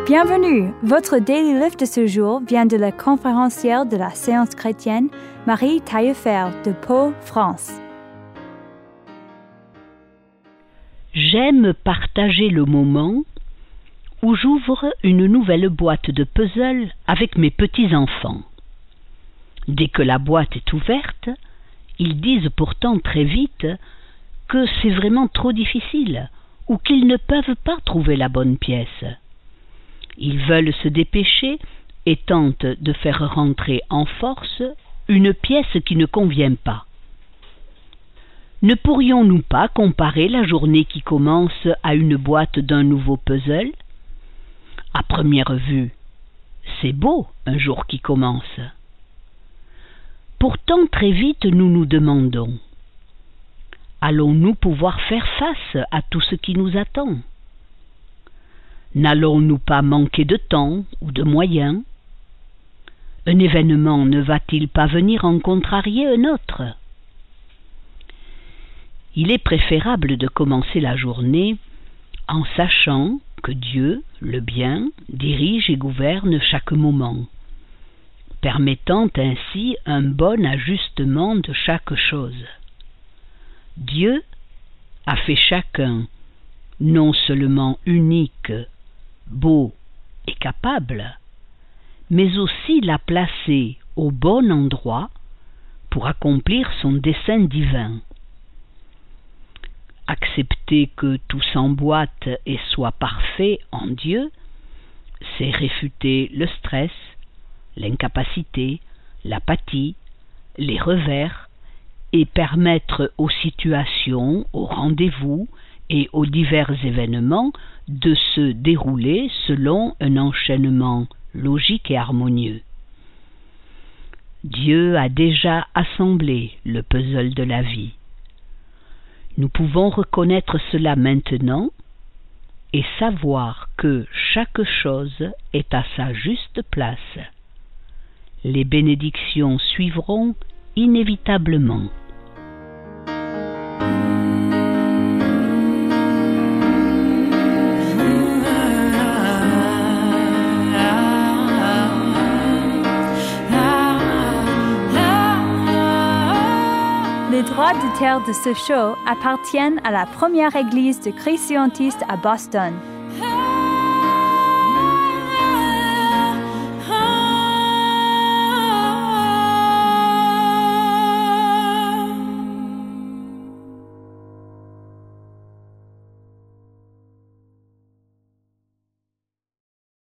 Bienvenue, votre Daily Lift de ce jour vient de la conférencière de la Séance chrétienne, Marie Taillefer de Pau, France. J'aime partager le moment où j'ouvre une nouvelle boîte de puzzle avec mes petits-enfants. Dès que la boîte est ouverte, ils disent pourtant très vite que c'est vraiment trop difficile ou qu'ils ne peuvent pas trouver la bonne pièce. Ils veulent se dépêcher et tentent de faire rentrer en force une pièce qui ne convient pas. Ne pourrions-nous pas comparer la journée qui commence à une boîte d'un nouveau puzzle ? À première vue, c'est beau un jour qui commence. Pourtant, très vite, nous nous demandons : allons-nous pouvoir faire face à tout ce qui nous attend ? N'allons-nous pas manquer de temps ou de moyens ? Un événement ne va-t-il pas venir en contrarier un autre ? Il est préférable de commencer la journée en sachant que Dieu, le bien, dirige et gouverne chaque moment, permettant ainsi un bon ajustement de chaque chose. Dieu a fait chacun non seulement unique, beau et capable, mais aussi l'a placé au bon endroit pour accomplir son dessein divin. Accepter que tout s'emboîte et soit parfait en Dieu, c'est réfuter le stress, l'incapacité, l'apathie, les revers et permettre aux situations, aux rendez-vous et aux divers événements de se dérouler selon un enchaînement logique et harmonieux. Dieu a déjà assemblé le puzzle de la vie. Nous pouvons reconnaître cela maintenant et savoir que chaque chose est à sa juste place. Les bénédictions suivront inévitablement. Les droits de terre de ce show appartiennent à la première église de Christ Scientiste à Boston.